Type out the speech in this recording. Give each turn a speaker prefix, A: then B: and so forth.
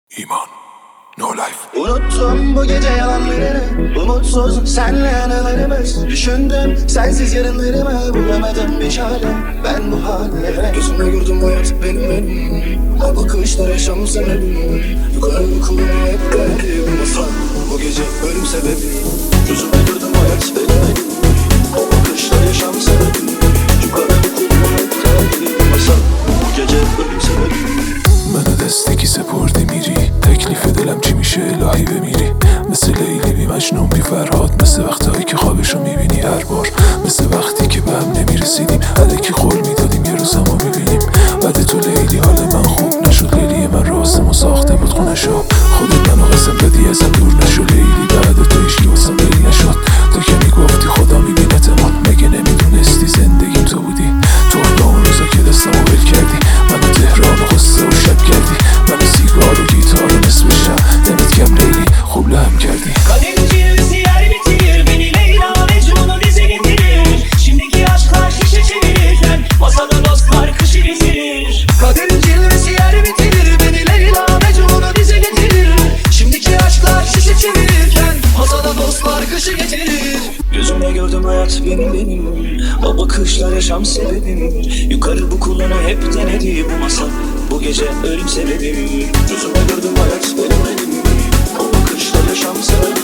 A: İman, no life.
B: Unuttum bu gece yalanlarını, umutsuz senle anılarımız. Düşündüm sensiz yarınlarımı, bulamadım bir çare. Ben bu hale gözümle gördüm hayat benim. O bakışlar yaşam sebebim. Yukarı kulağına hep geldi bu masal. Bu gece ölüm sebebi. Gözümle gördüm hayat benim. O bakışlar yaşam sebebim. Yukarı kulağına hep geldi bu masal. Bu gece ölüm sebebi.
A: منو دستی کی سپردی میری تکلیف دلم چی میشه الهی بمیری مثل لیلی بی مجنون بی فرهاد مثل وقتایی که خوابشو میبینی هر بار مثل وقتی که به هم نمیرسیدیم الکی قول میدادیم یه روز ما میبینیم بعد تو لیلی حال من خوب نشد لیلی من رازمو ساخته بود خونشو خودت منو قسم دادی ازم دور نشو لیلی بعد تو هیچکی واسم دلی نشد تو که میگفتی خدا میبینتمون مگه نمیدونستی زندگیم تو بودی تو با اون روزا که دستمو ول کردی منو تهران و قصه و شب کردی منو سیگار و گیتار و نصف شب دمت کم لیلی خوب لهم کردی
C: Kaderin cilvesi yer bitirir beni Leyla Mecnun'u dize getirir. Şimdiki aşklar şişe çevirirken masada dostlar kışı getirir.
B: Kaderin cilvesi yer bitirir beni Leyla Mecnun'u dize getirir. Şimdiki aşklar şişe çevirirken masada dostlar kışı getirir. Gözümle gördüm hayat benim. O bakışlar yaşam sebebim. Yukarı bu kulağına hep denedi bu masal. Bu gece ölüm sebebim. Gözümle gördüm hayat benim. O bakışlar yaşam sebebim.